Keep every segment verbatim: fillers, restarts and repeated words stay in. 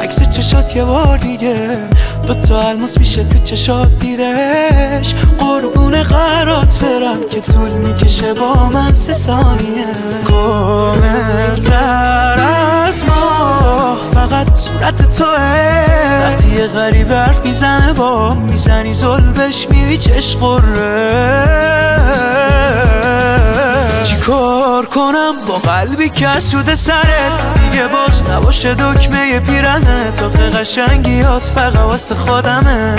عکس چشات یه بار دیگه، دوتا الماس میشه تو چشات دیدش. قربون قرات برم که طول میکشه با من سه ثانیه. کامل تر از ما فقط صورت توه، وقتی یه غریب حرف میزنه با میزنی زلبش میری چش قره. چی کار کنم با قلبی که سود سرت دیگه باز نباشه دکمه پیرنه. تا قشنگیات فقط واسه خودمه.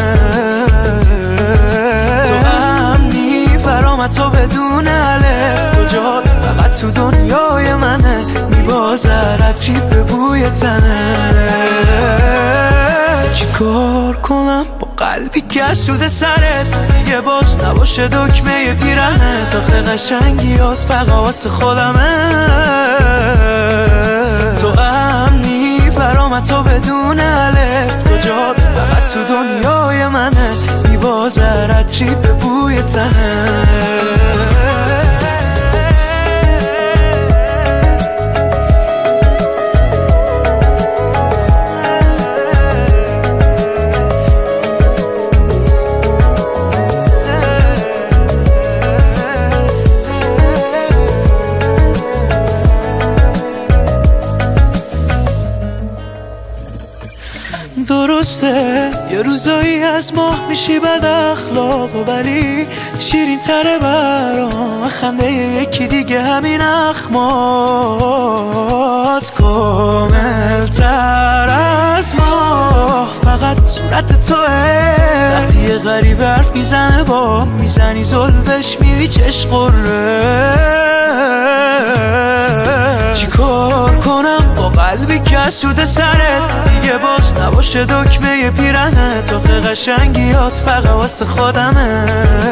تو امنی برام تو بدون الف، تو جا فقط تو دنیای منه. میبازد عطری به بوی تنه. چی کار کنم با قلبی که سود سرت دیگه باز نباشه دکمه پیرنه. تا قشنگیات فقط واسه خودمه. تو امنی برام تو بدون الف، تو جا فقط تو دنیای منه. میبازد عطری به بوی تنه. درسته یه روزایی از ماه میشی بد اخلاق، ولی شیرین تره برام خنده یکی دیگه همین اخمات. کامل تر از ما فقط صورت توه، وقتی یه غریب حرف میزنه با میزنی زلبش میری چش قره. چی کار کنم با قلبی که سود سرت دیگه باز نباشه دکمه پیرنه. تا قشنگیات فقط واسه خودمه.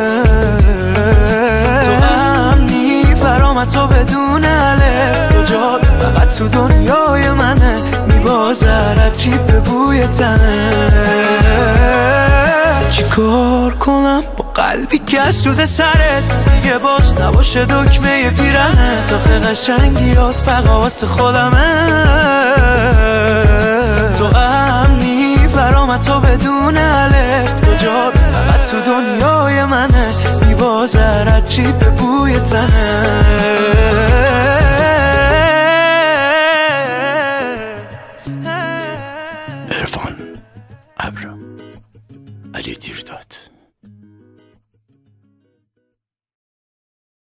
تو امنی برام تو بدون الف، تو جا فقط تو دنیای منه. میبازد عطری به بوی تنه. چی کار کنم با قلبی که سود سرت دیگه باز نباشه دکمه پیرنه. تا قشنگیات فقط واسه خودمه. تو امنی برام تو بدون الف، تو جا فقط تو دنیای منه. میبازد عطری به بوی تنه.